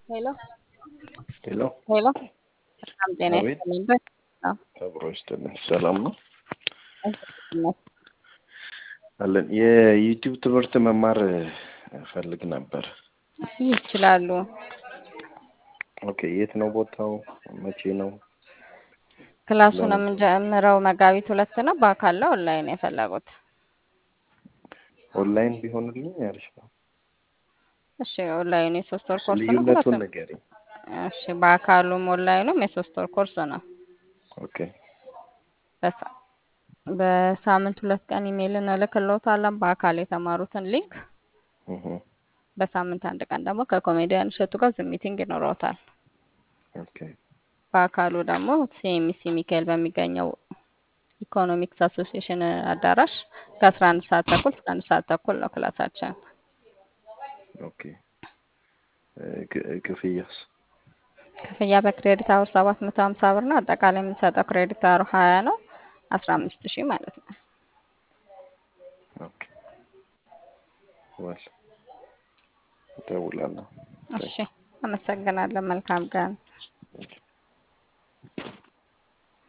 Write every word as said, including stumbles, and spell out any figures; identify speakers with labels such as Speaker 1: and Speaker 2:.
Speaker 1: ሄሎ
Speaker 2: ሄሎ
Speaker 1: ሄሎ በጣም ጤና
Speaker 2: አቤት
Speaker 1: ይስጥልኝ። በጣም
Speaker 2: አብሮ ይስጥልን። ሰላም ነው
Speaker 1: ይመስገን።
Speaker 2: አለን። የዩቲዩብ ትምህርት መማር እፈልግ ነበር።
Speaker 1: ይችላሉ።
Speaker 2: ኦኬ፣ የት ነው ቦታው? መቼ ነው?
Speaker 1: ክላሱን
Speaker 2: ለምን
Speaker 1: የምንጀምረው መጋቢት ሁለት ነው። በአካል ነው ኦንላይን የፈለጉት?
Speaker 2: ኦንላይን ቢሆንልኝ አሪፍ ነው።
Speaker 1: እሺ ኦንላይን የሶስት ወር
Speaker 2: እሺ፣
Speaker 1: ኮርስ ነው
Speaker 2: ልዩነቱን
Speaker 1: ሁለቱም።
Speaker 2: ንገሪኝ።
Speaker 1: እሺ በአካሉም ኦንላይኑም የሶስት ወር ኮርስ ነው።
Speaker 2: ኦኬ
Speaker 1: በሳ- በሳምንት ሁለት ቀን ኢሜይል እንልክልዎታለን በአካል የተማሩትን ሊንክ።
Speaker 2: እህ
Speaker 1: በሳምንት አንድ ቀን ደግሞ ከኮሜዲያን እሸቱ ጋር ዙም ሚቲንግ ይኖረዎታል።
Speaker 2: ኦኬ
Speaker 1: በአካሉ ደግሞ ሲኤምሲ ሚካኤል በሚገኘው ኢኮኖሚክስ አሶሲዬሽን አዳራሽ ከአስራ አንድ ሰዓት ተኩል እስከ አንድ ሰዓት ተኩል ነው ክላሳችን።
Speaker 2: ኦኬ እ ክ- ክፍያስ?
Speaker 1: ክፍያ በክሬዲት አወር ሰባት መቶ ሀምሳ ብር ነው። አጠቃላይ የምንሰጠው ክሬዲት አወር ሀያ ነው። አስራ አምስት ሺህ ማለት ነው።
Speaker 2: ኦኬ ወል እደውላለሁ።
Speaker 1: እሺ አመሰግናለን። መልካም ቀን።